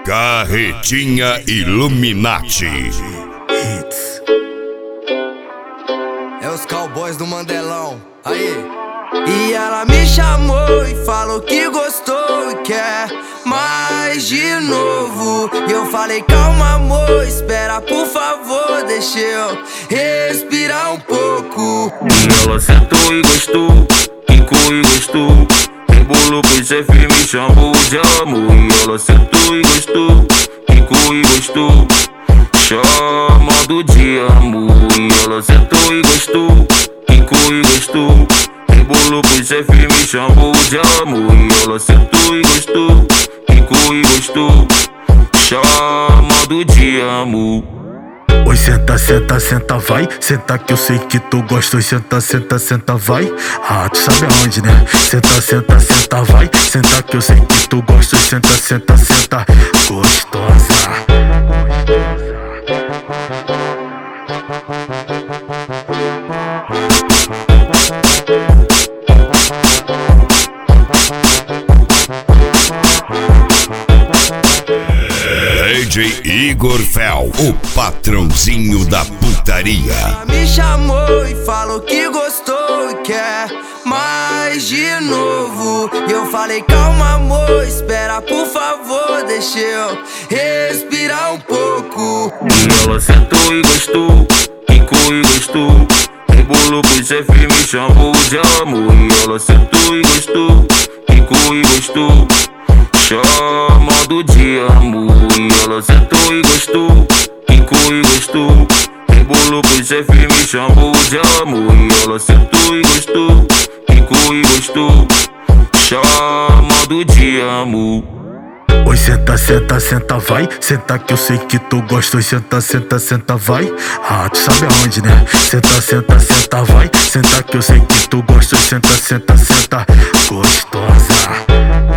Carretinha Illuminati. Hits. É os cowboys do Mandelão. Aí. E ela me chamou e falou que gostou e quer mais de novo. E eu falei, calma amor, espera por favor, deixa eu respirar um pouco. E ela sentou e gostou, quicou e gostou, rebolou pro chefe, me chamou de amor. E ela sentou e gostou, quicou e gostou, chamando de amor. E ela sentou e gostou, quicou e gostou, rebolou pro chefe, me chamou de amor. E ela sentou e gostou, quicou e gostou, chamando de amor. Oi, senta, senta, senta, vai. Senta que eu sei que tu gosta. Oi, senta, senta, senta, vai. Ah, tu sabe aonde, né? Senta, senta, senta, vai. Senta que eu sei que tu gosta. Oi, senta, senta, senta, gostosa. DJ Igor Fel, o patrãozinho da putaria. Ela me chamou e falou que gostou e quer mais de novo. E eu falei, calma amor, espera por favor, deixa eu respirar um pouco. E ela sentou e gostou, quicou e gostou, rebolou pro chefe, me chamou de amor. E ela sentou e gostou, quicou e gostou, chamando de amor. E ela sentou e gostou, quicou e gostou, rebolou pro chefe, me chamou de amor. E ela sentou e gostou, quicou e gostou, chamando de amor. Oi, senta, senta, senta, vai. Senta que eu sei que tu gosta. Oi, senta, senta, senta, vai. Ah, tu sabe aonde, né? Senta, senta, senta, vai. Senta que eu sei que tu gosta. Oi, senta, senta, senta, gostosa.